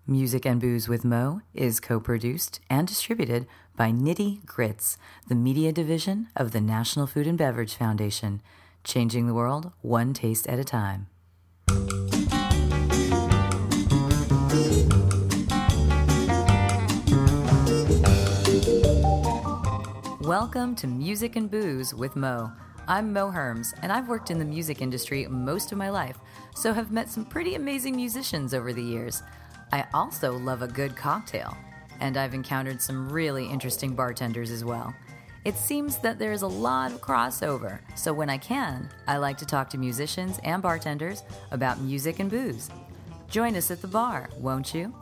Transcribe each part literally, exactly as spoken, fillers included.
Music and Booze with Mo is co-produced and distributed by Nitty Grits, the media division of the National Food and Beverage Foundation, changing the world one taste at a time. Welcome to Music and Booze with Mo. I'm Mo Herms, and I've worked in the music industry most of my life, so have met some pretty amazing musicians over the years. I also love a good cocktail, and I've encountered some really interesting bartenders as well. It seems that there's a lot of crossover, so when I can, I like to talk to musicians and bartenders about music and booze. Join us at the bar, won't you?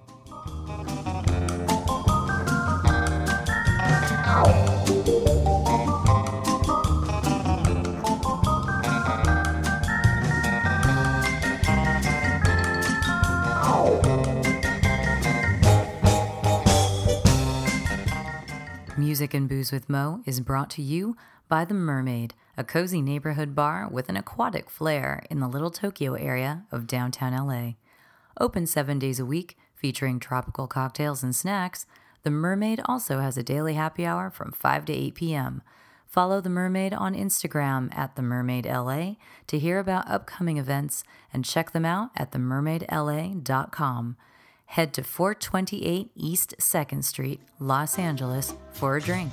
Music and Booze with Mo is brought to you by The Mermaid, a cozy neighborhood bar with an aquatic flair in the Little Tokyo area of downtown L A. Open seven days a week, featuring tropical cocktails and snacks, The Mermaid also has a daily happy hour from five to eight p.m. Follow The Mermaid on Instagram at The Mermaid L A to hear about upcoming events and check them out at the mermaid l a dot com. Head to four twenty-eight East second Street, Los Angeles, for a drink.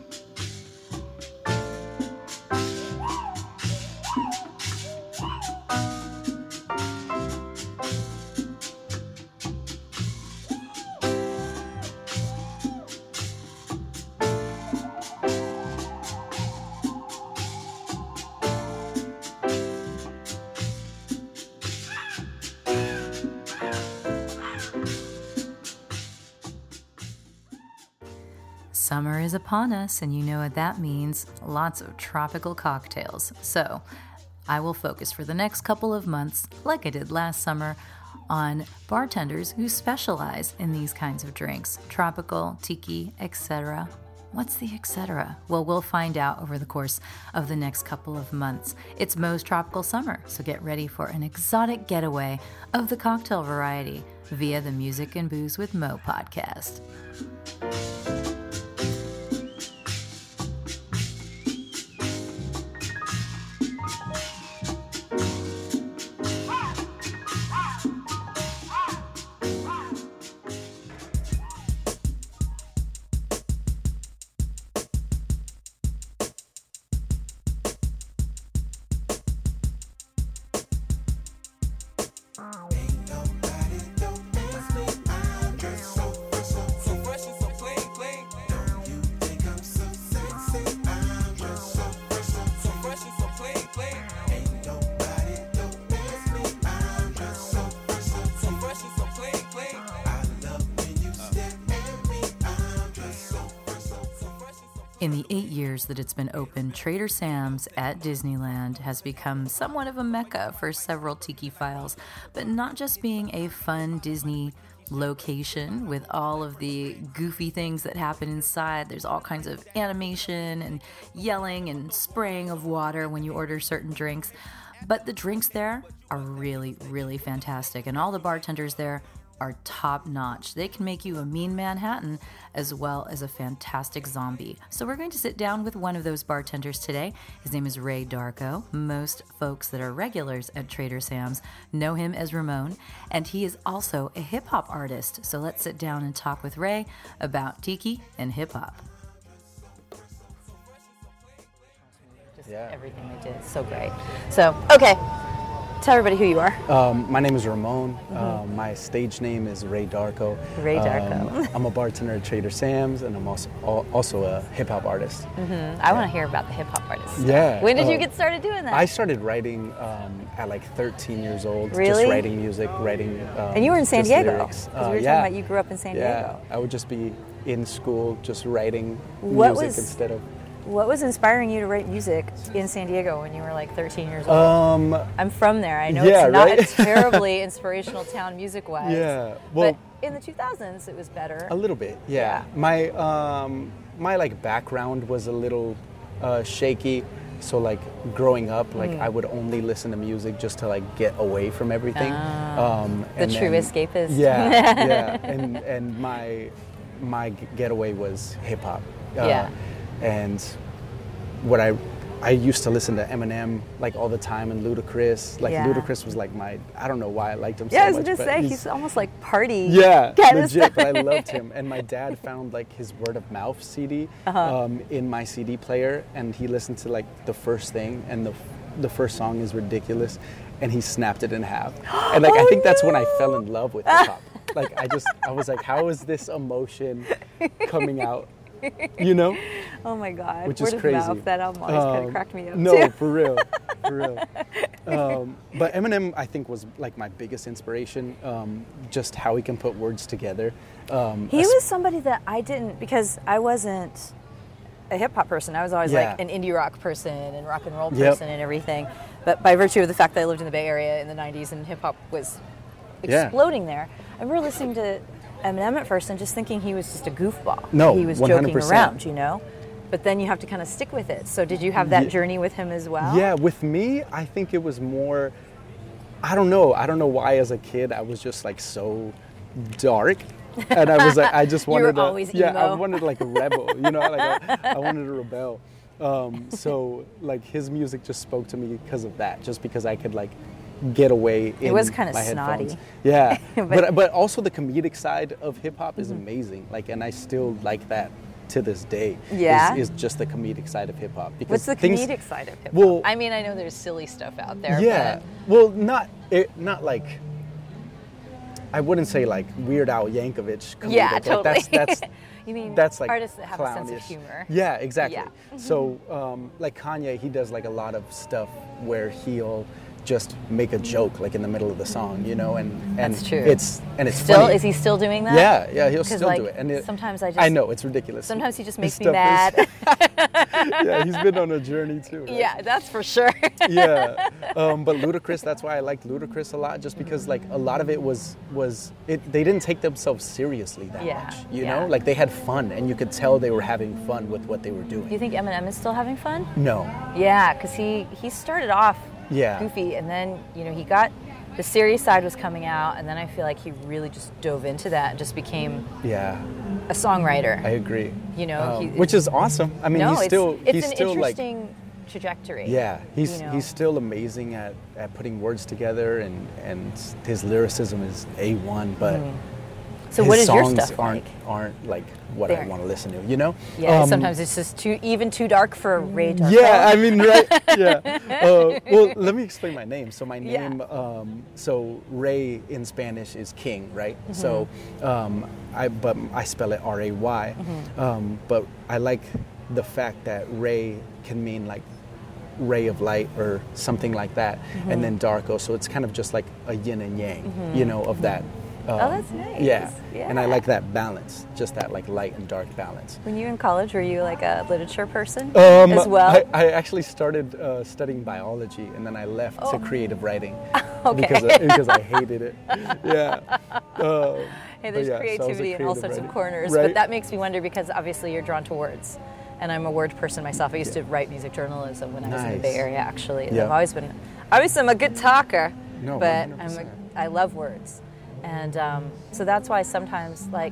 Summer is upon us, and you know what that means. Lots of tropical cocktails. So, I will focus for the next couple of months, like I did last summer, on bartenders who specialize in these kinds of drinks. Tropical, tiki, et cetera. What's the et cetera? Well, we'll find out over the course of the next couple of months. It's Mo's Tropical Summer, so get ready for an exotic getaway of the cocktail variety via the Music and Booze with Mo podcast. In the eight years that it's been open, Trader Sam's at Disneyland has become somewhat of a mecca for several tiki-philes, but not just being a fun Disney location with all of the goofy things that happen inside. There's all kinds of animation and yelling and spraying of water when you order certain drinks, but the drinks there are really, really fantastic, and all the bartenders there are top-notch. They can make you a mean Manhattan as well as a fantastic zombie. So we're going to sit down with one of those bartenders today. His name is Ray Darko. Most folks that are regulars at Trader Sam's know him as Ramon, and he is also a hip-hop artist. So let's sit down and talk with Ray about tiki and hip-hop. Just yeah. Everything they did, so great. So, okay. Tell everybody who you are. Um, my name is Ramon. Mm-hmm. Uh, my stage name is Ray Darko. Ray Darko. Um, I'm a bartender at Trader Sam's, and I'm also also a hip hop artist. Mm-hmm. I yeah. want to hear about the hip hop artist. Yeah. When did uh, you get started doing that? I started writing um, at like thirteen years old. Really? Just writing music, writing. Um, and you were in San Diego. Lyrics. Uh, we were yeah. talking about you grew up in San yeah. Diego. I would just be in school, just writing what music was, instead of. What was inspiring you to write music in San Diego when you were like thirteen years old? Um, I'm from there. I know yeah, it's not right? a terribly inspirational town music-wise. Yeah. Well, but in the two thousands, it was better. A little bit, yeah. yeah. My um, my like background was a little uh, shaky. so like growing up, like Mm. I would only listen to music just to like get away from everything. Ah, um, the and true then- escapist. Yeah, yeah. And and my my getaway was hip hop. Uh, Yeah. And what I I used to listen to Eminem like all the time and Ludacris. Like Yeah. Ludacris was like my I don't know why I liked him Yeah, so I was much. gonna but say he's- he's almost like party. yeah, kind of legit. stuff. But I loved him, and my dad found like his Word of Mouth C D Uh-huh. um, in my C D player, and he listened to like the first thing, and the the first song is ridiculous, and he snapped it in half. And like I Oh, think that's when I fell no. in love with hip hop. Like I just I was like, how is this emotion coming out? You know, Oh my God. which Word is of crazy. Mouth, that album always kind Um, of cracked me up No, too. for real, for real. Um, but Eminem, I think, was like my biggest inspiration. Um, just how he can put words together. Um, He es- was somebody that I didn't, because I wasn't a hip hop person. I was always Yeah. like an indie rock person and rock and roll Yep. person and everything. But by virtue of the fact that I lived in the Bay Area in the nineties and hip hop was Yeah. exploding there, I remember listening to Eminem at first and just thinking he was just a goofball. No, he was one hundred joking percent. around, you know. But then you have to kind of stick with it. So did you have that Ye- journey with him as well? Yeah, with me, I think it was more. I don't know. I don't know why. As a kid, I was just like so dark, and I was like, I just You were wanted to. always yeah, I emo. wanted like a rebel. You know, like I, I wanted to rebel. Um, so like his music just spoke to me because of that. Just because I could like get away. In was kinda my snotty. headphones. Yeah, But- but but also the comedic side of hip hop is Mhm. amazing. Like, and I still like that to this day. Yeah? is, is just the comedic side of hip hop. Because What's the things- comedic side of hip hop? Well, I mean, I know there's silly stuff out there. yeah. Well, not it, not like. I wouldn't say like Weird Al Yankovic. But yeah, comedic. totally. Like that's that's you mean that's like artists that have a sense of clownish. humor? Yeah, exactly. Yeah. So um, like Kanye, he does like a lot of stuff where he'll just make a joke like in the middle of the song, you know, and and That's true. it's and it's Still, funny. is he still doing that? Yeah, yeah, he'll 'Cause, still like, do it. And it, sometimes I just I know it's ridiculous. Sometimes he just His makes me stuff mad. is- yeah, he's been on a journey too. Right? Yeah, that's for sure. yeah, um, but Ludacris. That's why I liked Ludacris a lot, just because like a lot of it was was it. They didn't take themselves seriously that Yeah, much, you yeah. know. Like they had fun, and you could tell they were having fun with what they were doing. Do you think Eminem is still having fun? No. Yeah, because he he started off Yeah. goofy, and then you know he got the serious side was coming out, and then I feel like he really just dove into that and just became Yeah, a songwriter. I agree. You know, Um, he- which is awesome. I mean, no, he's it's, still it's he's an still like interesting trajectory. yeah, he's you know. he's still amazing at, at putting words together, and and his lyricism is A one. But Mhm. So his what is your songs stuff aren't like? aren't like what They I aren't. want to listen to. You know? Yeah, Um, sometimes it's just too even too dark for Ray Darko. Yeah, I mean, right? Yeah. Uh, well, let me explain my name. So my Yeah. name, um, so Ray in Spanish is king, right? Mm-hmm. So, um, I but I spell it R A Y. Mm-hmm. Um, but I like the fact that Ray can mean like ray of light or something like that, Mm-hmm. and then Darko. So it's kind of just like a yin and yang, you know, of that. Um, Oh, that's nice. Yeah. And I Yeah. like that balance, just that like light and dark balance. When you were in college, were you like a literature person Um, as well? I, I actually started uh, studying biology, and then I left Oh. to creative writing Okay. because I, because I hated it. Yeah. Um, Hey, but there's yeah, so I was a creativity in all creative sorts of writer. corners, Right? but that makes me wonder because obviously you're drawn to words, and I'm a word person myself. I used to write music journalism when I was in the Nice. Bay Area, actually. And Yeah. I've always been, obviously, I'm a good talker, No, but one I'm hundred percent. a, I love words, and um, so that's why sometimes like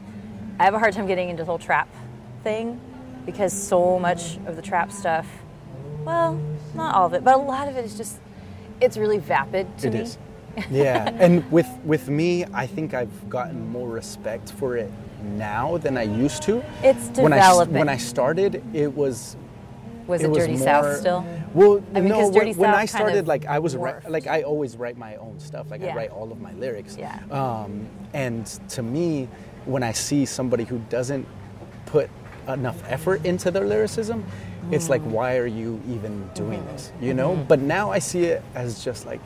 I have a hard time getting into the whole trap thing because so much of the trap stuff, well, not all of it, but a lot of it is just it's really vapid to It me. is. Yeah, and with with me, I think I've gotten more respect for it now than I used to. It's When I developing. when I started, it was Was it it was Dirty South more- still? Well, I mean, no. 'cause When, Dirty when South I kind started, of like I was ri- morphed. like I always write my own stuff. Like Yeah. I write all of my lyrics. Yeah. Um, and to me, when I see somebody who doesn't put enough effort into their lyricism, it's like, Mm. why are you even doing Mm-hmm. this? You know. But now I see it as just like,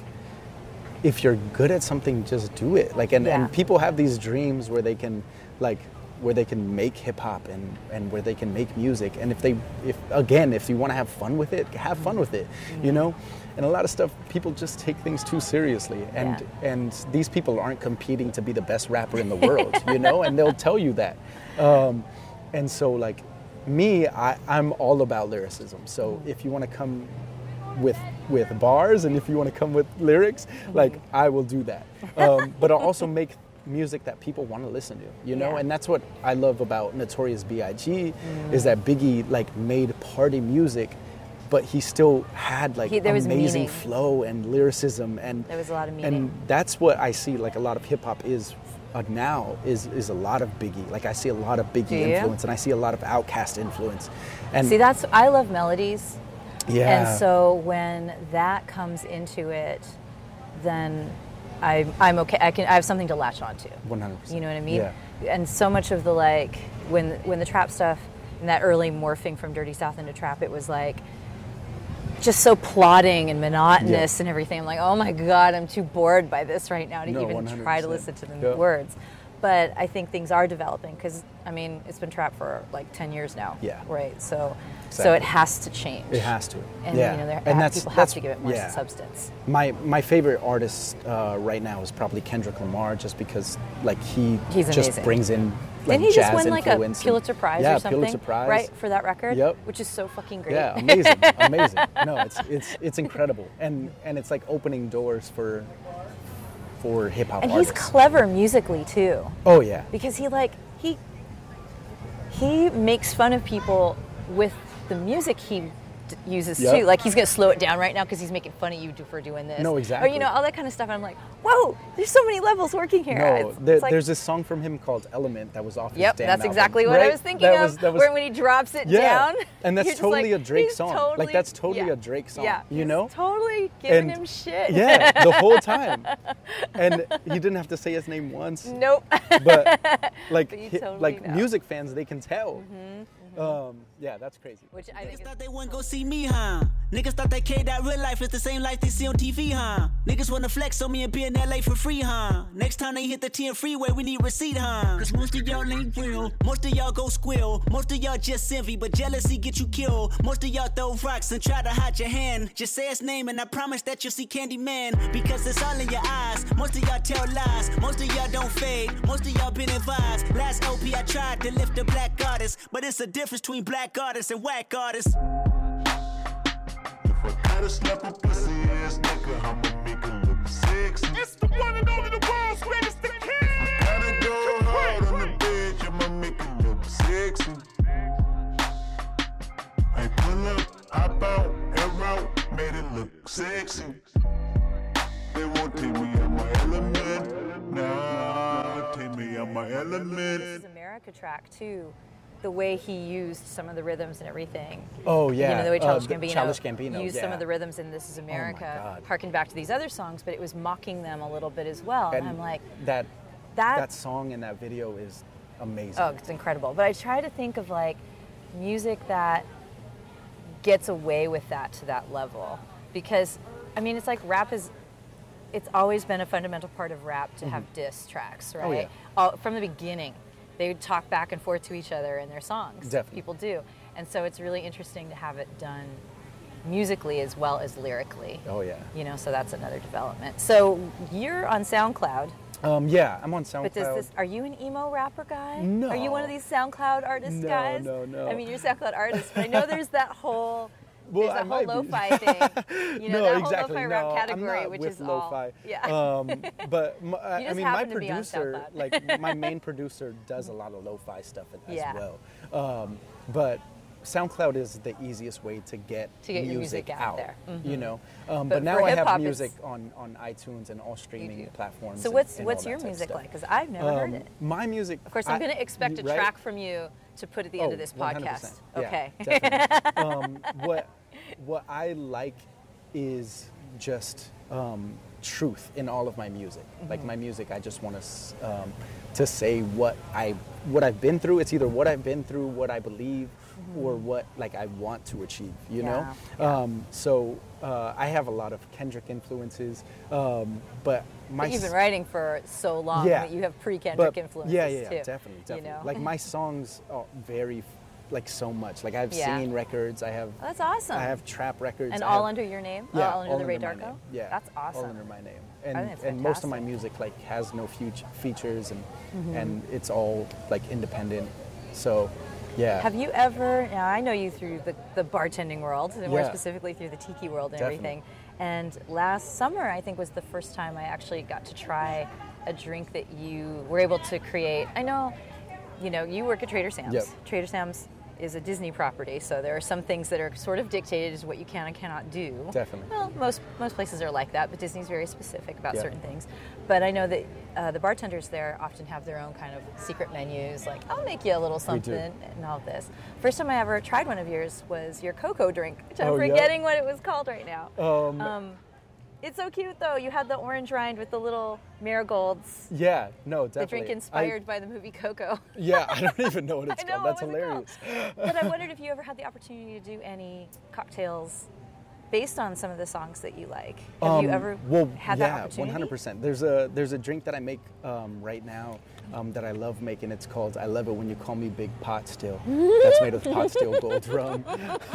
if you're good at something, just do it. Like, and, Yeah. and people have these dreams where they can, like, where they can make hip hop and, and where they can make music. And if they, if again, if you want to have fun with it, have fun with it, you know? And a lot of stuff, people just take things too seriously. And, Yeah. and these people aren't competing to be the best rapper in the world, you know? And they'll tell you that. Um, and so, like, me, I, I'm all about lyricism. So if you want to come with with bars and if you want to come with lyrics, mm-hmm. like I will do that. Um, but I'll also make music that people want to listen to, you know? Yeah. And that's what I love about Notorious B I G mm. is that Biggie like made party music, but he still had like he, amazing meaning. flow and lyricism, and there was a lot of meaning. And that's what I see like a lot of hip hop is uh, now is is a lot of Biggie. Like I see a lot of Biggie influence, and I see a lot of Outkast influence. And see, that's I love melodies. Yeah. And so when that comes into it, then I, I'm okay. I can. I have something to latch onto. one hundred percent. You know what I mean? Yeah. And so much of the like when when the trap stuff and that early morphing from Dirty South into trap, it was like just so plodding and monotonous yeah. and everything. I'm like, oh my god, I'm too bored by this right now to no, even one hundred percent. try to listen to the yeah. words. But I think things are developing because I mean it's been trap for like ten years now. Yeah. Right. So. Exactly. So it has to change. It has to. And yeah. you know, and have, that's, people have that's, to give it more yeah. substance. My my favorite artist uh, right now is probably Kendrick Lamar, just because like he He's just amazing. brings in like Didn't he jazz just win like a influence Pulitzer and, Prize yeah, or something? Pulitzer Prize. Right, for that record? Yep. Which is so fucking great. Yeah, amazing, amazing. No, it's it's it's incredible, and and it's like opening doors for for hip hop. And artists. he's clever musically too. Oh yeah. Because he like he he makes fun of people with the music he d- uses yep. too. Like he's gonna slow it down right now because he's making fun of you for doing this. No, exactly. Or you know all that kind of stuff. And I'm like, whoa, there's so many levels working here. No, it's, there, it's like, there's this song from him called Element that was off his Yep, damn that's album. exactly what right? I was thinking that of. Was, that was, where when he drops it yeah. down, and that's you're just totally like, a Drake he's song. Totally, like that's totally yeah. a Drake song. Yeah, you he's know, totally giving and, him shit. Yeah, the whole time, and he didn't have to say his name once. Nope. But like, but you hi, totally like know. music fans, they can tell. Mm-hmm. Um, yeah, that's crazy. Which I think Niggas thought they wouldn't go see me, huh? Niggas thought they cared that real life is the same life they see on T V, huh? Niggas wanna flex on me and be in L A for free, huh? Next time they hit the ten freeway, we need receipt, huh? Cause most of y'all ain't real, most of y'all go squill, most of y'all just envy, but jealousy get you killed. Most of y'all throw rocks and try to hide your hand. Just say his name and I promise that you'll see Candyman, because it's all in your eyes. Most of y'all tell lies, most of y'all don't fade, most of y'all been advised. Last L P I tried to lift a black goddess, but it's a difference between black artists and whack artists. If I gotta slap a pussy ass nigga, I'ma make her look sexy. It's the one and only, the world's greatest the king. Gotta go hard on the bitch, I'ma make her look sexy. I pull up, hop out, air out, made it look sexy. They won't take me out my element, nah, take me out my element. This is America track too. The way he used some of the rhythms and everything. Oh yeah, you know, the way Childish uh, Gambino, Childish Gambino used yeah. some of the rhythms in This Is America, oh harkened back to these other songs, but it was mocking them a little bit as well. And, and I'm like, that, that that song and that video is amazing. Oh, it's incredible. But I try to think of like music that gets away with that to that level, because I mean, it's like rap is. It's always been a fundamental part of rap to mm-hmm. have diss tracks, right? Oh, yeah. All, from the beginning. They would talk back and forth to each other in their songs. Definitely. People do. And so it's really interesting to have it done musically as well as lyrically. Oh, yeah. You know, so that's another development. So you're on SoundCloud. Um, yeah, I'm on SoundCloud. But does this, are you an emo rapper guy? No. Are you one of these SoundCloud artist no, guys? No, no, no. I mean, you're a SoundCloud artist, but I know there's that whole... Well, There's I a whole might lo-fi be. thing, you know, no, that exactly. whole lo-fi no, rap category, I'm not which with is lo-fi. all, yeah. Um, but my, I just mean, my happen to be on producer, SoundCloud. like my main producer, does a lot of lo-fi stuff as Yeah. well. Um, but SoundCloud is the easiest way to get, To get your music, music out there. Mhm. You know, um, But but, now for I have hip-hop, music it's- on, on iTunes and all streaming platforms. So and- what's and what's all your that type music stuff. like? Because I've never Um, heard it. My music. Of course, I'm I- going to expect a right? track from you to put at the end Oh, of this one hundred podcast. percent. Yeah, Okay. definitely. um, what what I like is just um, truth in all of my music. Mm-hmm. Like my music, I just want to um, to say what I what I've been through. It's either what I've been through, what I believe, mm-hmm. or what like I want to achieve. You Yeah, know. yeah. Um, so uh, I have a lot of Kendrick influences, um, but my But you've been s- writing for so long Yeah. that you have pre-Kendrick but- influences yeah, yeah, yeah, too. definitely, definitely. You know? Like my songs are vary, like so much. Like I have Yeah. singing records. I have. Oh, that's awesome. I have trap records. and I all have- under your name? Yeah, all under all the Ray my Darko? name. Yeah, That's awesome. all under my name. I And think it's and most of my fantastic. music like has no future features and Mm-hmm. and it's all like independent. So Yeah. Have you ever, now I know you through the, the bartending world, and more Yeah. specifically through the tiki world and Definitely. everything. And last summer, I think, was the first time I actually got to try a drink that you were able to create. I know, you know, you work at Trader Sam's. Yep. Trader Sam's is a Disney property, so there are some things that are sort of dictated as what you can and cannot do. Definitely. Well, most most places are like that, but Disney's very specific about Yeah. certain things. But I know that uh, the bartenders there often have their own kind of secret menus, like, I'll make you a little do. something and all of this. First time I ever tried one of yours was your cocoa drink, which I'm Oh, yeah? forgetting what it was called right now. Um, Um, it's so cute, though. You had the orange rind with the little marigolds. Yeah, no, The definitely. drink inspired by the movie Coco. I, yeah, I don't even know what it's I know, called. what That's was it hilarious. called? But I wondered if you ever had the opportunity to do any cocktails based on some of the songs that you like. Have you Um, ever well, had yeah, that opportunity? one hundred percent. There's a there's a drink that I make um, right now um, that I love making. It's called I Love It When You Call Me Big Pot Still. That's made with pot still gold rum.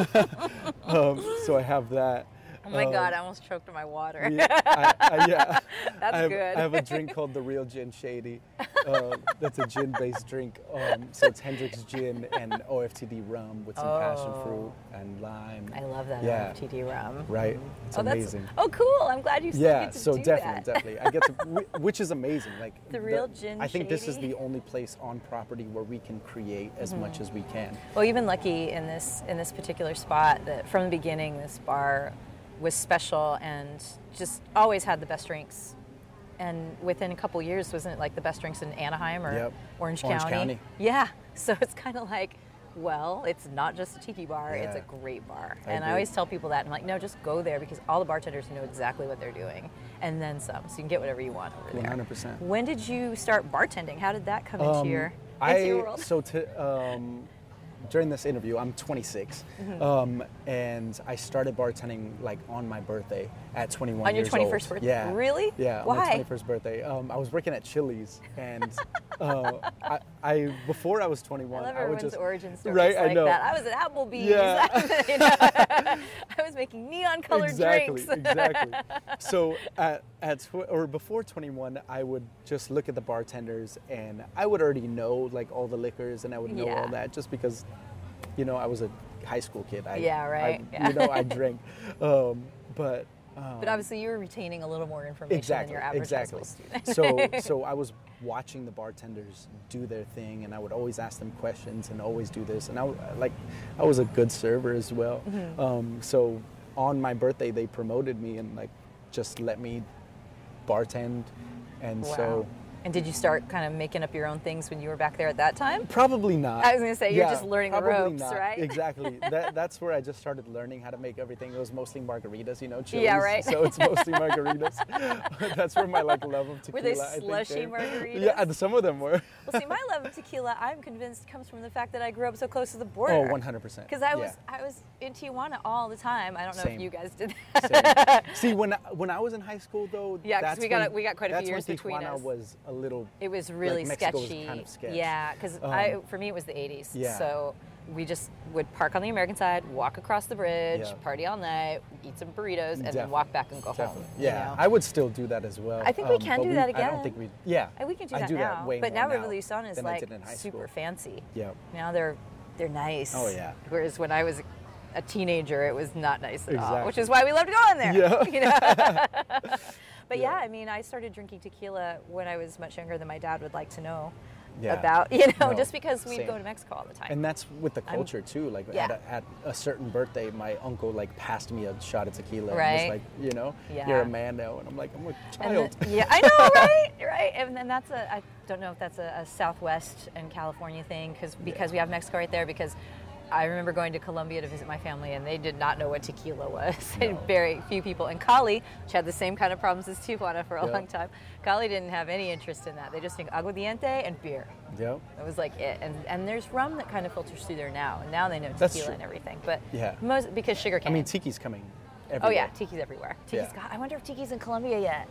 um, so I have that. Oh my Um, God, I almost choked on my water. Yeah, I, I, yeah. That's I have, good. I have a drink called the Real Gin Shady. Uh, that's a gin-based drink. Um, so it's Hendrick's gin and O F T D rum with some passion Oh. fruit and lime. I love that Yeah. O F T D rum. Right. It's oh, that's- amazing. Oh, cool. I'm glad you still Yeah, get to so do definitely, that. definitely. I get to, whi- which is amazing. Like The Real Gin I think this is Shady? the only place on property where we can create as Mm-hmm. much as we can. Well, even lucky in this in this particular spot that from the beginning this bar was special and just always had the best drinks. And within a couple years, wasn't it like the best drinks in Anaheim or Yep. Orange, Orange County? County. Yeah. So it's kind of like, well, it's not just a tiki bar; it's a Yeah. great bar. I and I agree. always tell people that I'm like, no, just go there because all the bartenders know exactly what they're doing, and then some. So you can get whatever you want over there. one hundred percent. When did you start bartending? How did that come Um, into your into I your world? so to um, during this interview, I'm twenty-six, Mm-hmm. um, and I started bartending like on my birthday at twenty-one. On your years twenty-first old. birthday? Yeah. Really? Yeah. On Why? my twenty-first birthday, um, I was working at Chili's, and uh, I, I before I was twenty-one, I love would everyone's just origin stories right. I like know. that. I was at Applebee's. Yeah. You know, I was making neon-colored exactly, drinks. exactly. So at, at tw- or before twenty-one, I would just look at the bartenders, and I would already know like all the liquors, and I would know Yeah. all that just because, you know, I was a high school kid. I, Yeah, right. I, Yeah. You know, I drank, um, but. Um, But obviously, you were retaining a little more information exactly, than your average exactly. high school student. so, so I was watching the bartenders do their thing, and I would always ask them questions and always do this. And I w- like, I was a good server as well. Mm-hmm. Um, so on my birthday, they promoted me and like just let me bartend, and Wow. so And did you start kind of making up your own things when you were back there at that time? probably not. I was gonna say, you're Yeah, just learning the probably ropes, not. right? Exactly. that, that's where I just started learning how to make everything. It was mostly margaritas, you know, Chili's. Yeah, right. So it's mostly margaritas. That's where my like love of Were tequila. they I think, slushy came. margaritas? Yeah, and some of them were. Well, see, my love of tequila, I'm convinced, comes from the fact that I grew up so close to the border. Oh, one hundred percent. Because I Yeah. was I was in Tijuana all the time. I don't know Same. if you guys did that. Same. See, when I, when I was in high school, though, Yeah, 'cause that's we got when- a- we got quite a few that's years when between Tijuana us. was a little. It was really like Mexico was sketchy. kind of sketch. Yeah, because Um, I for me it was the eighties. yeah. So we just would park on the American side, walk across the bridge, Yeah. party all night, eat some burritos, and then Definitely. walk back and go Definitely. home. Yeah, you know? I would still do that as well. I think we um, can but do that I again. don't think we. Yeah. And we can do I that do now. that way but more now Revolution is than I like did in high super school. fancy. Yeah. Now they're they're nice. Oh, yeah. Whereas when I was a teenager, it was not nice at all. Exactly. Which is why we loved going there. Yeah. You know? But yeah. Yeah. I mean, I started drinking tequila when I was much younger than my dad would like to know Yeah. about. You know, No, just because we'd same. go to Mexico all the time. And that's with the I'm- culture too. Like Yeah. at, a, at a certain birthday, my uncle like passed me a shot of tequila. Right. And was like, you know, Yeah. you're a man now, and I'm like, I'm a And child. the- yeah, I know, right? Right. And then that's a, I don't know if that's a, a Southwest and California thing, cause, because we have Mexico right there, because I remember going to Colombia to visit my family, and they did not know what tequila was. And very few people. And Cali, which had the same kind of problems as Tijuana for a Yeah. long time, Cali didn't have any interest in that. They just drink aguardiente and beer. Yep. That was like it. And and there's rum that kind of filters through there now. And now they know That's tequila true. and everything. But Yeah. most because sugar I cane. mean, tiki's coming. oh Everywhere. yeah, tiki's everywhere. Tiki's Yeah. got, I wonder if tiki's in Colombia yet.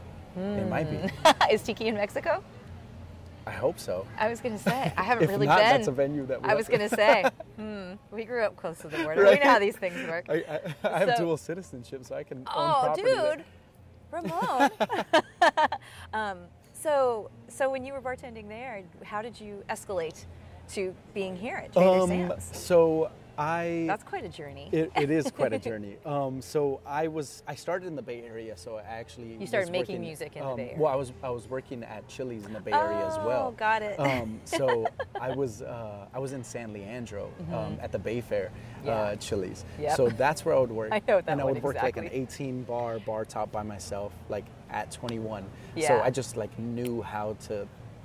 It might be. Is tiki in Mexico? I hope so. I was gonna say I haven't If really not, been. that's a venue that we I have was to- gonna say, hmm, we grew up close to the border. Right. We know how these things work. I, I, I have So- dual citizenship, so I can own oh, property there. dude, Ramon. um, so, so when you were bartending there, how did you escalate to being here at Trader Um, Sam's? so I. That's quite a journey. It, it is quite a journey. Um, so I was I started in the Bay Area, so I actually You started was making working, music in the um, Bay Area. Well, I was I was working at Chili's in the Bay Area as well. Oh, got it. Um, so I was uh, I was in San Leandro um, at the Bay Fair Yeah. uh, Chili's. Yep. So that's where I would work. I know that and I one would work like an exactly. eighteen bar bar top by myself, like at twenty-one. So Yeah. I just like knew how to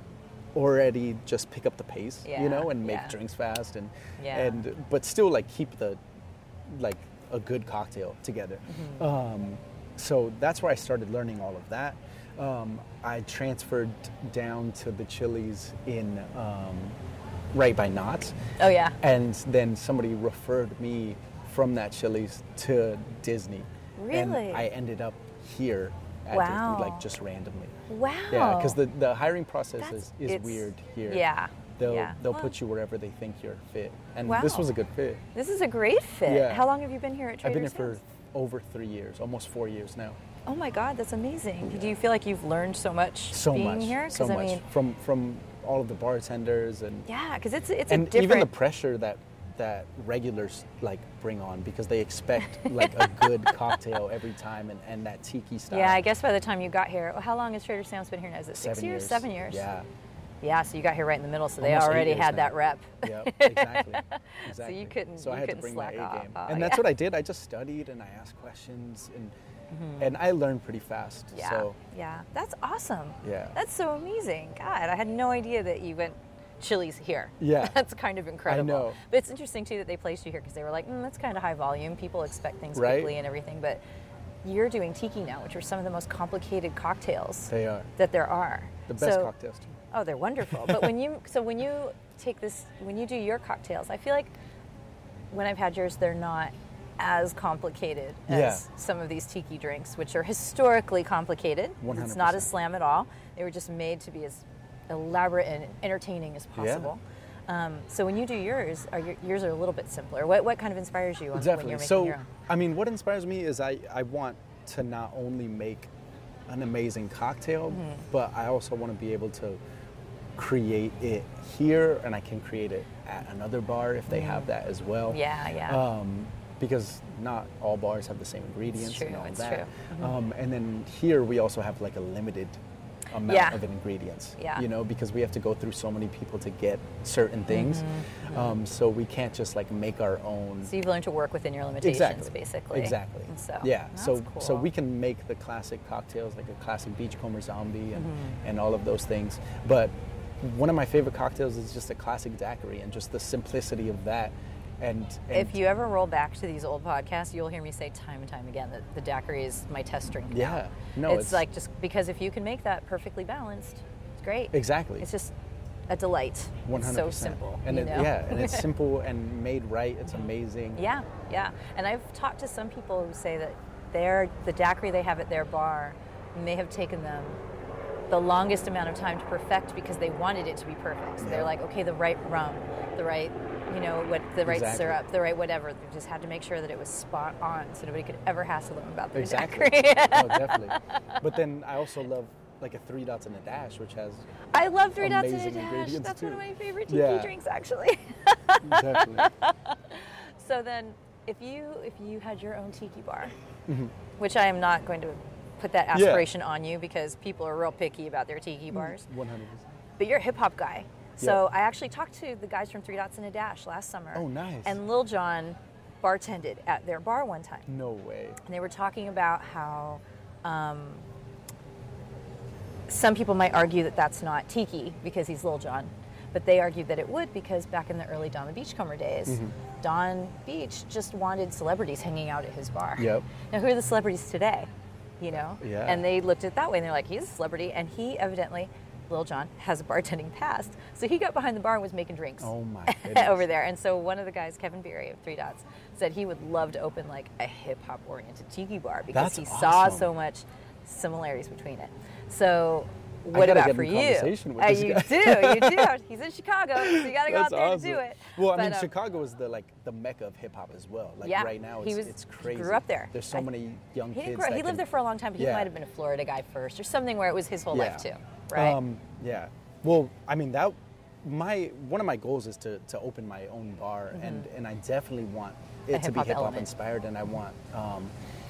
already just pick up the pace, Yeah, you know, and make yeah. drinks fast and Yeah. and but still like keep the like a good cocktail together. Mm-hmm. Um, so that's where I started learning all of that. Um, I transferred down to the Chili's in um, right by Knott's, Oh, yeah. and then somebody referred me from that Chili's to Disney. And Really? I ended up here at Wow. Disney, like just randomly. Wow. Yeah, because the, the hiring process That's- is, is it's- weird here. Yeah. They'll yeah. they'll Well, put you wherever they think you're fit, and Wow. this was a good fit. This is a great fit. Yeah. How long have you been here at Trader I've been here Sam's? for over three years, almost four years now. Oh my God, that's amazing. Do you feel like you've learned so much So being much, here? so I much mean, from from all of the bartenders and yeah, because it's it's and a different. even the pressure that that regulars like bring on because they expect like a good cocktail every time and, and that tiki style. yeah, I guess by the time you got here, well, how long has Trader Sam's been here now? Is it six Seven years? Seven years. Yeah. Yeah, so you got here right in the middle, so they Almost eight already years had now. that rep. Yep, exactly. exactly. you couldn't- So you I had to couldn't bring my slack A off. game, Oh, and that's yeah. what I did. I just studied and I asked questions, and and I learned pretty fast. Yeah, So yeah, that's awesome. Yeah. That's so amazing. God, I had no idea that you went Chili's here. Yeah. That's kind of incredible. know. But it's interesting too that they placed you here because they were like, mm, that's kind of high volume. People expect things Right. quickly and everything, but you're doing tiki now, which are some of the most complicated cocktails they are that there are. the best So- cocktails too. Oh, they're wonderful. But when you so when you take this when you do your cocktails, I feel like when I've had yours, they're not as complicated as Yeah. some of these tiki drinks, which are historically complicated. one hundred It's not a percent. slam at all. They were just made to be as elaborate and entertaining as possible. Um, so when you do yours, are your, yours are a little bit simpler. What what kind of inspires you on, when Definitely. you're making So, your own? I mean, what inspires me is I, I want to not only make an amazing cocktail, Mm-hmm. but I also want to be able to create it here, and I can create it at another bar if they have that as well. Mm. Yeah, yeah. Um, because not all bars have the same ingredients true, and all it's that. true. Mm-hmm. Um, and then here we also have like a limited amount Yeah. of ingredients. Yeah. You know, because we have to go through so many people to get certain things. Mm-hmm. Um, so we can't just like make our own. So you've learned to work within your limitations, Exactly. basically. Exactly. And so yeah. that's So cool. so we can make the classic cocktails like a classic Beachcomber Zombie and, Mm-hmm. and all of those things. But one of my favorite cocktails is just a classic daiquiri and just the simplicity of that. And, and If you ever roll back to these old podcasts, you'll hear me say time and time again that the daiquiri is my test drink now. Yeah. No, it's, it's- like just because if you can make that perfectly balanced, it's great. Exactly. It's just a delight. one hundred It's percent. so simple. And you it, know? yeah, and it's simple and made right. It's amazing. Yeah, yeah. And I've talked to some people who say that their the daiquiri they have at their bar may have taken them the longest amount of time to perfect because they wanted it to be perfect. So they're Yeah. like, okay, the right rum, the right, you know, what the right Exactly. syrup, the right whatever. They just had to make sure that it was spot on, so nobody could ever hassle them about their Exactly. daiquiri. No, definitely. But then I also love like a three dots and a dash, which has I love Three Dots in a Amazing Dash. ingredients, That's one of too. my favorite tiki Yeah. drinks, actually. definitely. So then, if you if you had your own tiki bar, Mm-hmm. which I am not going to put that Yeah. aspiration on you because people are real picky about their tiki bars, one hundred percent. but you're a hip hop guy. So I actually talked to the guys from Three Dots in a Dash last summer. Oh, nice. And Lil Jon bartended at their bar one time. No way. And they were talking about how um, some people might argue that that's not tiki because he's Lil Jon, but they argued that it would because back in the early Don the Beachcomber days, Mm-hmm. Don Beach just wanted celebrities hanging out at his bar. Yep. Now, who are the celebrities today? You know? Yeah. And they looked at it that way and they're like, he's a celebrity, and he evidently, Lil Jon, has a bartending past. So he got behind the bar and was making drinks. Oh my goodness. Over there. And so one of the guys, Kevin Beery of Three Dots, said he would love to open like a hip hop oriented tiki bar because That's he saw awesome. so much similarities between it. So I what gotta about get for in you? conversation with Uh, this you guy. do, you do. He's in Chicago, so you got to go out That's there awesome. to do it. Well, I But, mean, um, Chicago is the like the mecca of hip hop as well. Like Yeah, right now, he it's, was- it's he crazy. grew up there. There's so I- many young He, kids. didn't grow, that he lived can- there for a long time, but he Yeah. might have been a Florida guy first or something where it was his whole life too, right? Um, yeah. Well, I mean that my one of my goals is to, to open my own bar, Mm-hmm. and, and I definitely want A it to be hip-hop hip hop element. inspired, and I want um,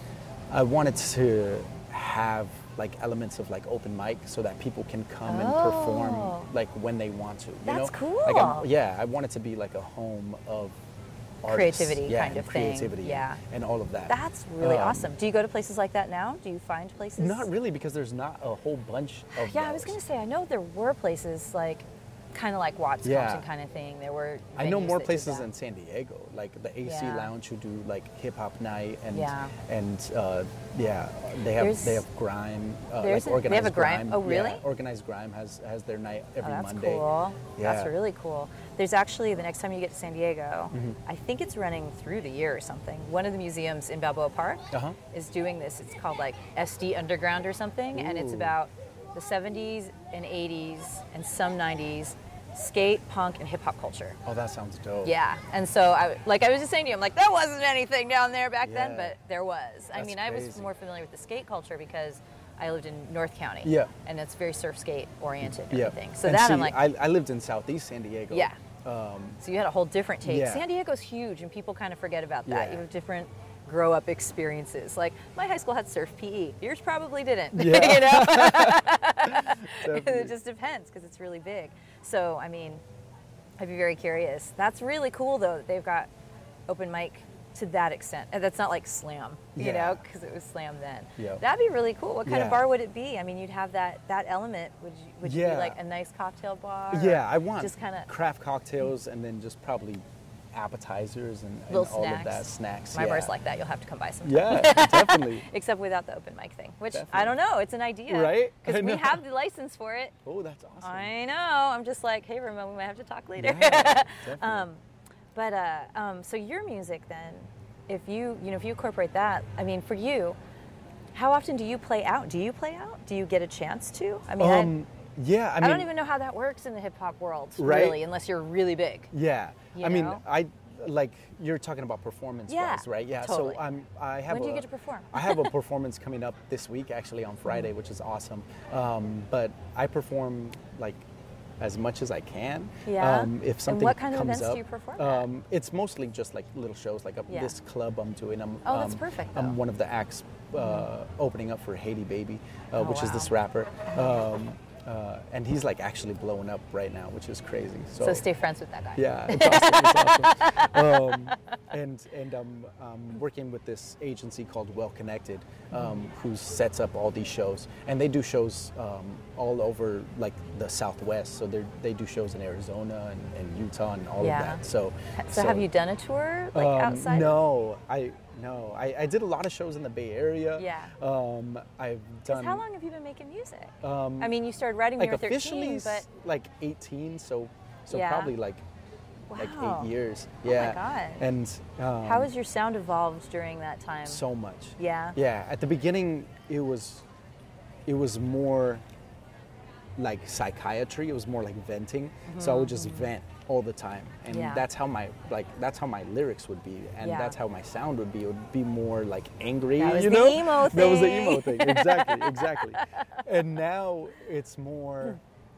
I want it to have like elements of like open mic so that people can come and Oh. perform like when they want to. You That's know? cool. Like I'm, yeah, I want it to be like a home of artists. Creativity yeah, kind and of thing. creativity, Yeah. and all of that. That's really Um, awesome. Do you go to places like that now? Do you find places? Not really, because there's not a whole bunch of. Yeah, I was those. going to say, I know there were places like, kind of like Watts Yeah. Compton kind of thing. There were. I know venues more that did places that. in San Diego, like the A C Yeah. Lounge, who do like hip hop night, and Yeah. and uh, yeah, they have There's- they have grime, uh, there's like a- organized they have a grime? Oh, really? Yeah, organized grime has has their night Oh, every that's Monday. cool. That's Yeah. really cool. There's actually, the next time you get to San Diego, Mm-hmm. I think it's running through the year or something. One of the museums in Balboa Park Uh-huh. is doing this. It's called like S D Underground or something, and it's Ooh. about the seventies and eighties and some nineties skate, punk, and hip hop culture. Oh, that sounds dope. Yeah, and so I, like I was just saying to you, I'm like, there wasn't anything down there back then, Yeah. but there was. I That's mean, I was crazy. more familiar with the skate culture because I lived in North County. Yeah. And it's very surf skate oriented and Yeah. everything. So And that see, I'm like, I, I lived in Southeast San Diego. yeah. Um, So you had a whole different take. Yeah. San Diego's huge, and people kind of forget about that. Yeah. You have different grow-up experiences. Like my high school had surf P E. Yours probably didn't. Yeah. you know, Definitely. it just depends because it's really big. So I mean, I'd be very curious. That's really cool though that they've got open mic to that extent. And that's not like slam, you Yeah. know, because it was slam then. Yeah. That'd be really cool. What kind Yeah. of bar would it be? I mean, you'd have that that element. Would you would you be Yeah. like a nice cocktail bar? or yeah, I want just kind of craft cocktails, and then just probably appetizers and, and little all snacks. of that snacks. My yeah. bar's like that. You'll have to come by sometime. Yeah, definitely. Except without the open mic thing, which I Definitely. don't know. It's an idea, Right? I Because we know. have the license for it. Oh, that's awesome. I know. I'm just like, hey, Ramon, we might have to talk later. Yeah, definitely. um, but uh, um, so your music then, if you you know if you incorporate that, I mean, for you, how often do you play out? Do you play out? Do you get a chance to? I mean, um, yeah, I I, mean, I don't even know how that works in the hip hop world, Right? really, unless you're really big. Yeah, You I mean, know? I like you're talking about performance Yeah, wise, right? Yeah. totally. So I'm. I have. When do a, you get to perform? I have a performance coming up this week, actually on Friday, which is awesome. Um, but I perform like as much as I can. Yeah? Um, if And something what kind of comes events do up, you perform at? um, it's mostly just like little shows, like a, Yeah. this club I'm doing. I'm, Oh, that's um, perfect, I'm though. one of the acts uh, opening up for Haiti Baby, uh, Oh, which is wow. this rapper. Um, uh, and he's like actually blowing up right now, which is crazy. So stay friends with that guy. Yeah, it's awesome. It's awesome. Um, and and um, I'm working with this agency called Well Connected, um, who sets up all these shows, and they do shows um, all over like the Southwest. So they they do shows in Arizona and, and Utah and all Yeah. of that. So So, have you done a tour like um, outside? of- No, I no, I, I did a lot of shows in the Bay Area. Yeah. Um, I've 'Cause done. how long have you been making music? Um, I mean, you started writing when like you were officially, thirteen, but s- like eighteen. So so Yeah. probably like like Wow. eight years. Oh my Yeah. God. And um, how has your sound evolved during that time? so much? Yeah. Yeah. At the beginning, it was it was more like psychiatry. It was more like venting. So I would just vent all the time, and Mm-hmm. Yeah. that's how my like that's how my lyrics would be, and Yeah. that's how my sound would be. It would be more like angry. That was you the know? emo That was the thing. emo thing. Exactly. Exactly. And now it's more.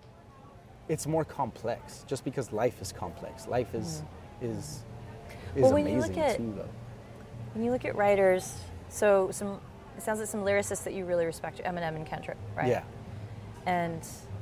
It's more complex, just because life is complex. Life is is is Mm-hmm. Well, when you amazing look at- too, though. When you look at writers, so some it sounds like some lyricists that you really respect, Eminem and Kendrick, right? Yeah. And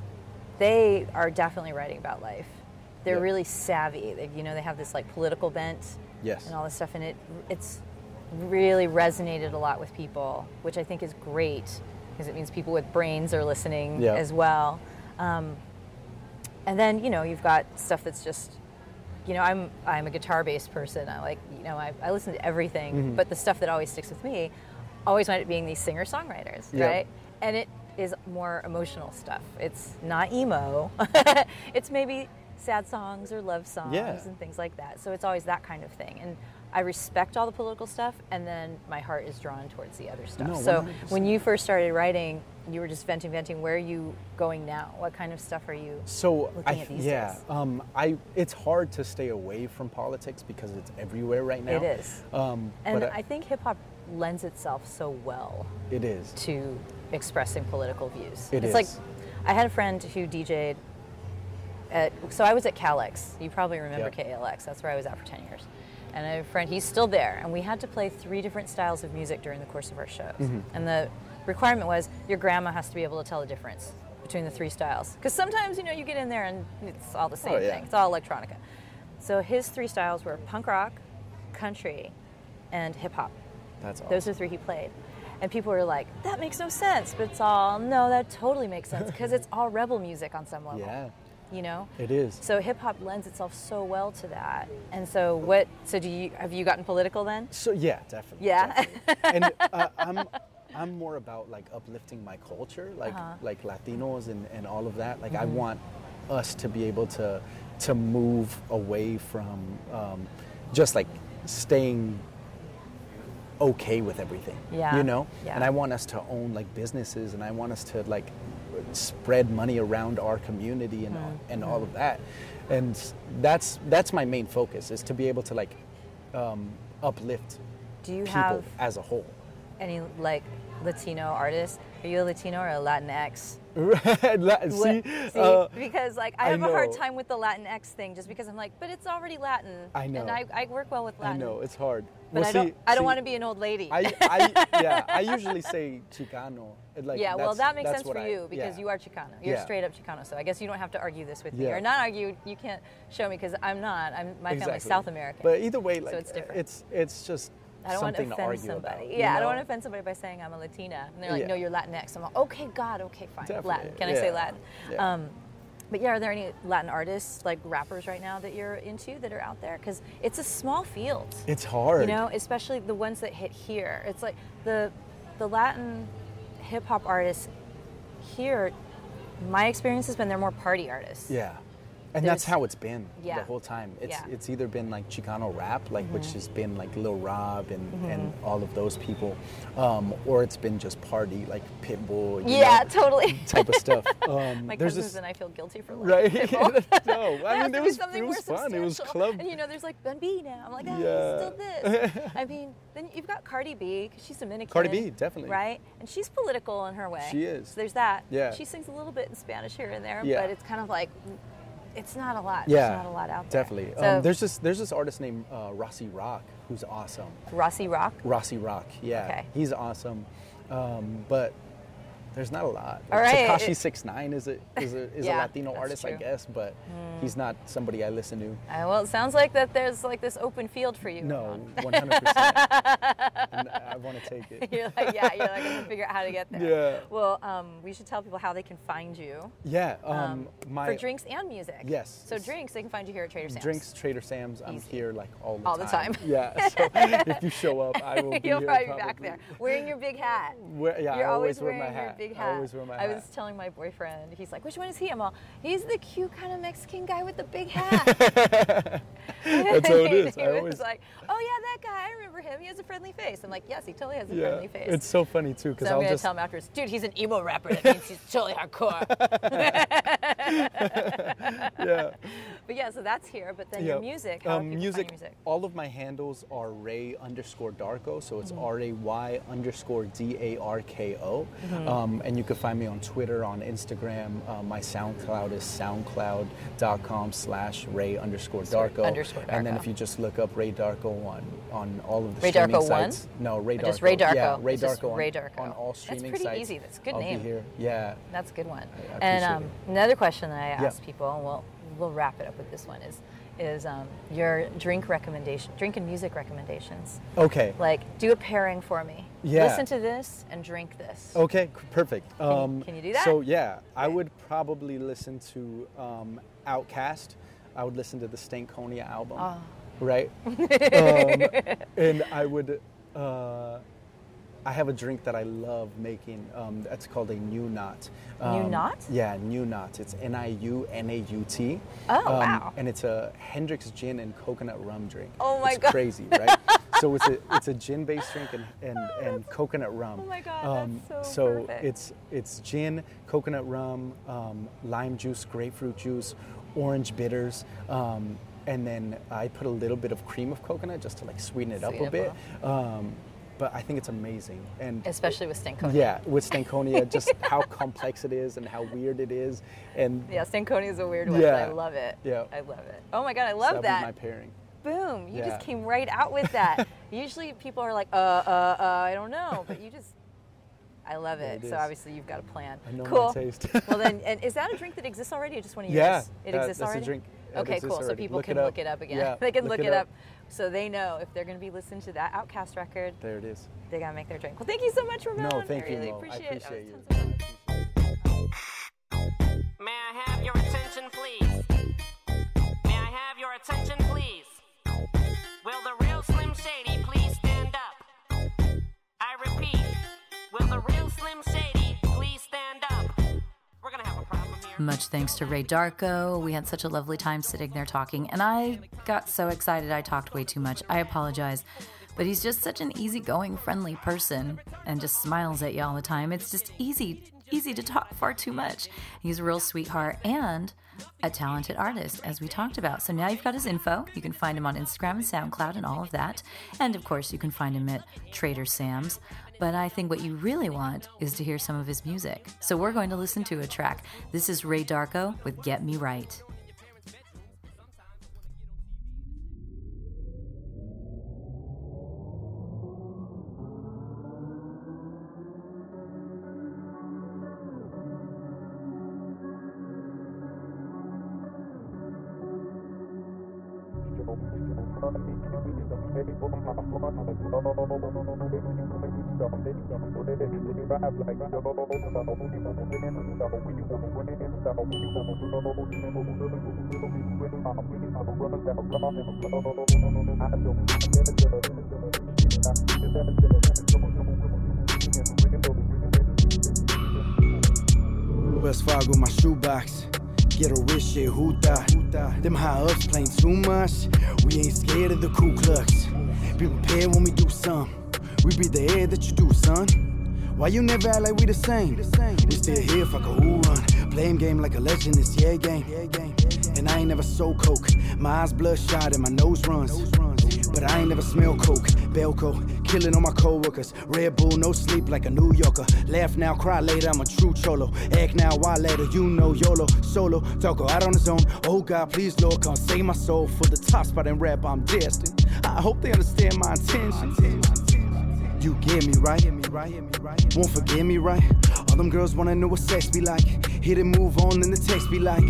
they are definitely writing about life. They're Yeah. really savvy. They, you know, they have this like political bent Yes. and all this stuff, and it it's really resonated a lot with people, which I think is great because it means people with brains are listening Yeah. as well. Um, and then you know you've got stuff that's just, you know, I'm I'm a guitar-based person. I like, you know, I, I listen to everything, Mm-hmm. but the stuff that always sticks with me always wind up being these singer-songwriters, Yeah. right? And it is more emotional stuff. It's not emo. It's maybe sad songs or love songs Yeah. and things like that. So it's always that kind of thing. And I respect all the political stuff, and then my heart is drawn towards the other stuff. No, so one hundred percent. when you first started writing, you were just venting, venting. Where are you going now? What kind of stuff are you? So looking I at these yeah, days? um, I it's hard to stay away from politics because it's everywhere right now. It is. Um, And but I think hip hop lends itself so well it is. to expressing political views. It it's is. like I had a friend who D J'd at, so I was at Calix. You probably remember Yep. K A L X. That's where I was at for ten years. And I have a friend, he's still there, and we had to play three different styles of music during the course of our shows. Mm-hmm. And the requirement was your grandma has to be able to tell the difference between the three styles. Because sometimes, you know, you get in there and it's all the same Oh, yeah. thing. It's all electronica. So his three styles were punk rock, country, and hip hop. That's awesome. Those are three he played. And people were like, that makes no sense. But it's all, no, that totally makes sense because it's all rebel music on some level. Yeah, You know? it is. So hip hop lends itself so well to that. And so what, so do you, have you gotten political then? So yeah, definitely. Yeah. definitely. And uh, I'm I'm more about like uplifting my culture, like Uh-huh. like Latinos and, and all of that. Like I Mm-hmm. want us to be able to to move away from um, just like staying okay with everything. Yeah. You know? Yeah. And I want us to own like businesses, and I want us to like spread money around our community and all, Mm-hmm. and all of that. And that's that's my main focus, is to be able to like um, uplift Do you people have as a whole. any like Latino artists? Are you a Latino or a Latinx? La- See, What- see, uh, because like I I have a hard know. time with the Latinx thing, just because I'm like, but it's already Latin. I know. And I, I work well with I Latin. know it's hard. But Well, I don't. see- I don't see, want to be an old lady. I, I yeah. I usually say Chicano. It, Like, yeah, well, that's- that makes that's sense what for I- you because yeah. you are Chicano. You're Yeah. straight up Chicano. So I guess you don't have to argue this with me, Yeah. or not argue. You can't show me because I'm not. I'm my family's Exactly. South American. But either way, like it's different. It's it's just I don't want to something to offend argue somebody. about. Yeah, you I don't know? want to offend somebody by saying I'm a Latina. And they're like, Yeah. no, you're Latinx. I'm like, okay, God, okay, fine. Definitely, Latin. Can I say yeah. Latin? Yeah. Um, but yeah, are there any Latin artists, like rappers right now that you're into that are out there? Because it's a small field. It's hard. You know, especially the ones that hit here. It's like the the Latin hip hop artists here, my experience has been they're more party artists. Yeah. And that's There's- how it's been Yeah. the whole time. It's Yeah. it's either been like Chicano rap, like which has been like Lil Rob and, Mm-hmm. and all of those people, um, or it's been just party like Pitbull. You Yeah, know, totally. type of stuff. Um, My there's cousins this, and I feel guilty for liking right? Pitbull. No, There I has mean to it be was something it was more fun. It was substantial. club. And you know, there's like Bambina. I'm like, oh, Yeah. still this. I mean, then you've got Cardi B, because she's Dominican. Cardi B, definitely. Right? And she's political in her way. She is. So there's that. Yeah. She sings a little bit in Spanish here and there, Yeah. but it's kind of like, it's not a lot. Yeah, There's not a lot out there. definitely. So, um, there's this there's this artist named uh, Rossi Rock who's awesome. Rossi Rock. Rossi Rock, yeah, Okay. he's awesome. Um, but there's not a lot. All right. Tekashi It- six nine is a is a is Yeah, a Latino that's artist, I true. guess, but he's not somebody I listen to. Uh, well, it sounds like that there's like this open field for you. No, one hundred percent. And I want to take it. You're like, yeah, you're like, I'm gonna figure out how to get there. Yeah. Well, um, we should tell people how they can find you Yeah, um, um, my for drinks and music. Yes. So drinks, they can find you here at Trader Sam's. drinks, Trader Sam's. I'm Easy. here like all the All the time. time. Yeah. So if you show up, I will be You'll here. probably be back there wearing your big hat. Where, yeah, You're I always always wear wearing my your hat. big I hat. always wear my I hat. was telling my boyfriend, he's like, which one is he? I'm all, he's the cute kind of Mexican guy with the big hat. That's how it is. he I was always, like, oh yeah, that guy, I remember him. He has a friendly face. I'm like, yes, he totally has a yeah, friendly face. it's so funny too because so I'm I'll gonna just tell him afterwards, dude, he's an emo rapper. That means he's totally hardcore. yeah. But yeah, so that's here. But then Yeah. your music, how Um, do people music, find your music? all of my handles are Ray underscore Darko, so Mm-hmm. it's R A Y underscore D A R K O. Mm-hmm. Um, and you can find me on Twitter, on Instagram. Uh, my SoundCloud is soundcloud.com slash Ray underscore Darko. underscore And then Darko. if you just look up Ray Darko on, on all of the Ray streaming Darko one? sites. No, Ray Or Darko. just Ray Darko? Yeah, Ray It's just Darko, on, Ray Darko. on all That's streaming pretty sites. easy. That's a good I'll name. be here. Yeah. That's a good one. I and appreciate um, it. another question that I Yeah. ask people, and we'll we'll wrap it up with this one, is is um, your drink recommendation, drink and music recommendations. Okay. Like, do a pairing for me. Yeah. Listen to this and drink this. Okay, c- perfect. you- Um, can you do that? So yeah, I would probably listen to um, Outkast. I would listen to the Stankonia album, Oh. right? um, and I would. Uh, I have a drink that I love making. Um, that's called a New Knot. Um, Knot? Yeah, New Knot. It's N I U N A U T. Oh, Um, wow. And it's a Hendrix gin and coconut rum drink. Oh, my it's God. crazy, right? So it's a it's a gin-based drink and and, and coconut rum. Oh my God, Um, that's so so perfect. it's it's gin, coconut rum, um, lime juice, grapefruit juice, orange bitters, um, and then I put a little bit of cream of coconut just to like sweeten it Sweeten up a it bit. up. Um, but I think it's amazing. And especially with Stankonia. Yeah, with Stankonia, just how complex it is and how weird it is. And yeah, Stankonia is a weird one, yeah, but I love it. Yeah. I love it. Oh my God, I love so that. That would be my pairing. Boom, you yeah. just came right out with that. Usually people are like, uh, uh, uh, I don't know, but you just, I love it. it so obviously you've got a plan. I know cool. my taste. Well then, and is that a drink that exists already or just one of yours? Yeah, it that, exists that's already? a drink. Okay, cool. Already. So people look can it look it up again. Yeah, they can look, look it it up. up So they know if they're going to be listening to that Outkast record. There it is. They got to make their drink. Well, thank you so much, Ramon. No, thank I really you, Mo. appreciate, I appreciate it. you. May I have your attention, please? May I have your attention, please? Will the real Slim Shady please stand up? I repeat, will the real Slim Shady please stand up? We're gonna have a problem here. Much thanks to Ray Darko. We had such a lovely time sitting there talking, and I got so excited I talked way too much. I apologize. But he's just such an easygoing, friendly person and just smiles at you all the time. It's just easy, easy to talk far too much. He's a real sweetheart and a talented artist, as we talked about. So now you've got his info. You can find him on Instagram and SoundCloud and all of that. And of course, you can find him at Trader Sam's. But I think what you really want is to hear some of his music. So we're going to listen to a track. This is Ray Darko with Get Me Right. Wells Fargo, my shoebox. Get a rich shit, who thought? Them high ups playing too much. We ain't scared of the Ku Klux. Be prepared when we do some. We breathe the air that you do, son. Why you never act like we the same? We still here, fuck a who run. Blame game like a legend, it's yeah game. And I ain't never sold coke. My eyes bloodshot and my nose runs. But I ain't never smell coke. Belco, killing all my co-workers. Red Bull, no sleep like a New Yorker. Laugh now, cry later, I'm a true cholo. Act now, why later, you know YOLO. Solo, Darko out on his own. Oh God, please Lord, come save my soul. For the top spot in rap, I'm destined. I hope they understand my intentions. You get me right, won't forget me right. All them girls wanna know what sex be like. Hit and move on, then the text be like.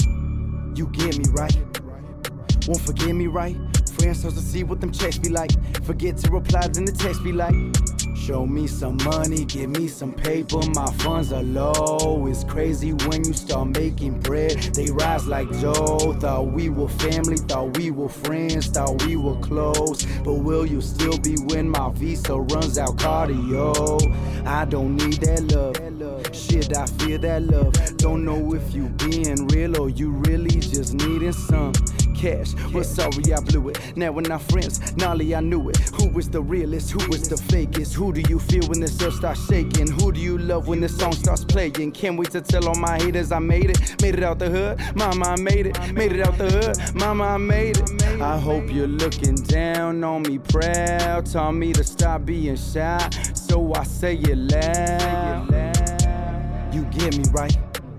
You get me right, won't forget me right. Friends supposed to see what them checks be like. Forget to reply, then the text be like. Show me some money, give me some paper, my funds are low. It's crazy when you start making bread, they rise like dough. Thought we were family, thought we were friends, thought we were close. But will you still be when my visa runs out cardio? I don't need that love, shit I feel that love. Don't know if you being real or you really just needing some cash. Well, sorry I blew it. Now we're not friends, gnarly I knew it. Who is the realest? Who is the fakest? Who do you feel when this earth starts shaking? Who do you love when this song starts playing? Can't wait to tell all my haters I made it. Made it out the hood, mama I made it. Made it out the hood, mama I made it. I hope you're looking down on me proud. Taught me to stop being shy, so I say it loud. You get me right,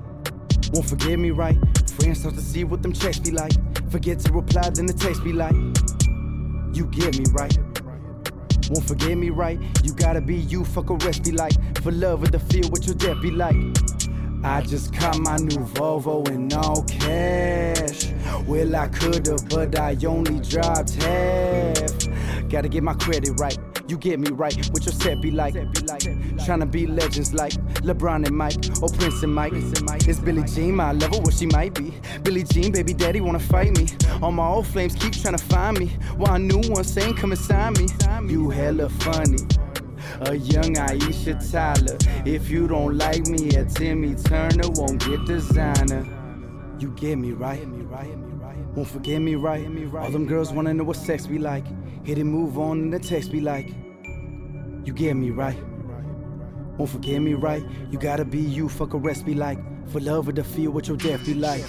won't forget me right. Friends start to see what them checks be like. Forget to reply, then the text be like. You get me right, won't forget me right. You gotta be you, fuck a rest be like. For love of the field, what your death be like. I just caught my new Volvo in all cash. Well, I could've, but I only dropped half. Gotta get my credit right. You get me right, what your set be like. Tryna be legends like LeBron and Mike, or Prince and Mike. It's Billie Jean, my level, what she might be. Billie Jean, baby daddy wanna fight me. All my old flames keep tryna find me, while a new one saying come and sign me. You hella funny, a young Aisha Tyler. If you don't like me, a Timmy Turner won't get designer. You get me right, won't forget me right. All them girls wanna know what sex be like. Hit and move on and the text be like. You get me right, won't forget me right. You gotta be you, fuck a rest be like. For love of the field, what your death be like.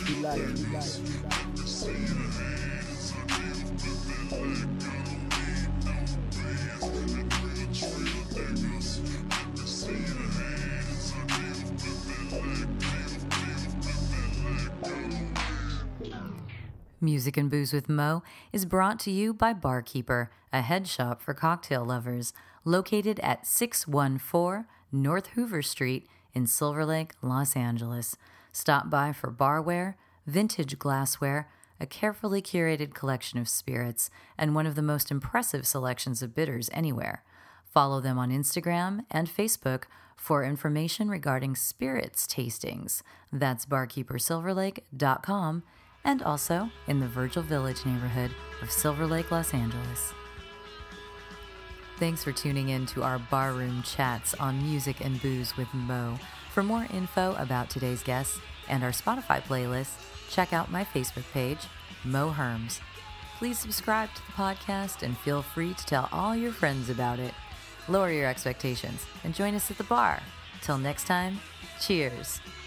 Music and Booze with Mo is brought to you by Barkeeper, a head shop for cocktail lovers, located at six one four North Hoover Street in Silver Lake, Los Angeles. Stop by for barware, vintage glassware, a carefully curated collection of spirits, and one of the most impressive selections of bitters anywhere. Follow them on Instagram and Facebook for information regarding spirits tastings. That's barkeeper silver lake dot com. And also in the Virgil Village neighborhood of Silver Lake, Los Angeles. Thanks for tuning in to our barroom chats on Music and Booze with Mo. For more info about today's guests and our Spotify playlist, check out my Facebook page, Mo Herms. Please subscribe to the podcast and feel free to tell all your friends about it. Lower your expectations and join us at the bar. Till next time, cheers.